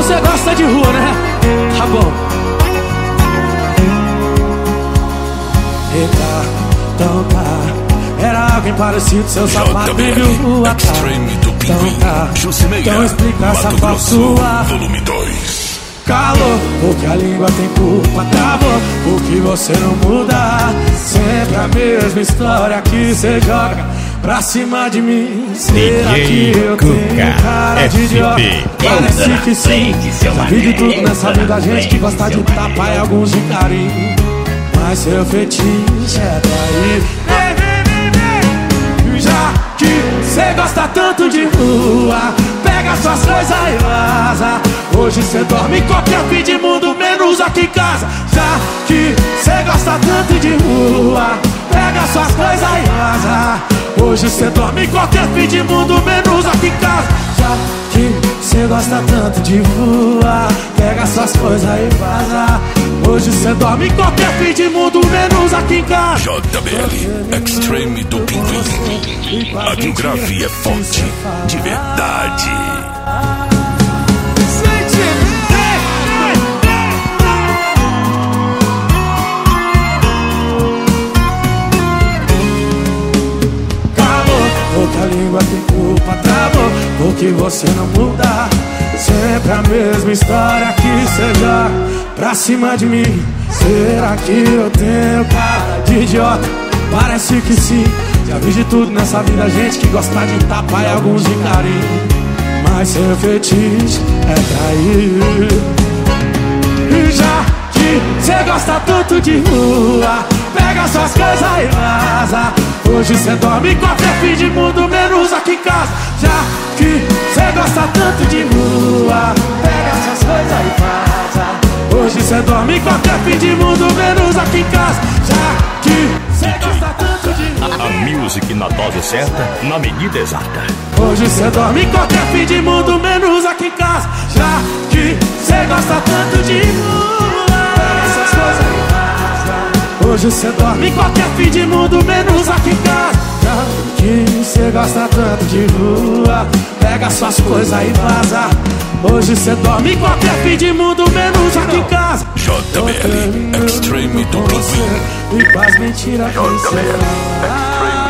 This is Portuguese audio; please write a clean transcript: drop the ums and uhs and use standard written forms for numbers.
Você gosta de rua, né? Tá bom. Eita, então tá. Era alguém parecido, seu sapato viu a cara. Então tá, então explica essa foto sua. Volume 2. Calor, porque a língua tem culpa. Travou, porque você não muda. Sempre a mesma história que você joga pra cima de mim. Será que eu tenho cara de idiota? Parece que sim. Já vi de tudo nessa vida, gente que gosta de tapa e alguns de carinho. Mas seu fetiche é trair. Já que cê gosta tanto de rua, pega suas coisas e vaza. Hoje cê dorme em qualquer fim de mundo, menos aqui em casa. Já que cê gosta tanto de rua, pega suas coisas e vaza. Hoje cê dorme em qualquer fim de mundo, menos aqui em casa. Já que cê gosta tanto de rua, pega suas coisas e vaza. Hoje cê dorme em qualquer fim de mundo, menos aqui em casa. JBL Extreme do Pinguim. Aqui o grave é forte, de verdade. Porque a língua tem culpa, travou, porque você não muda. Sempre a mesma história que cê joga pra cima de mim. Será que eu tenho cara de idiota? Parece que sim. Já vi de tudo nessa vida, gente que gosta de tapa e alguns de carinho. Mas seu fetiche é trair. E já que cê gosta tanto de rua, pega suas coisas e vaza. Hoje cê dorme em qualquer fim de mundo, menos aqui em casa. Já que cê gosta tanto de rua, pega suas coisas e vaza. Hoje cê dorme em qualquer fim de mundo, menos aqui em casa. Já que cê gosta tanto de rua. A music na dose certa, na medida exata. Hoje cê dorme em qualquer fim de mundo, menos aqui em casa. Já que cê gosta tanto de rua, pega suas coisas e vaza. Hoje cê dorme em qualquer fim de mundo, menos aqui em casa. Já que cê gosta tanto de rua, pega suas coisas e vaza. Hoje cê dorme em qualquer fim de mundo, menos aqui em casa. JBL Extreme do Pinguim. E com as mentiras que cê fala.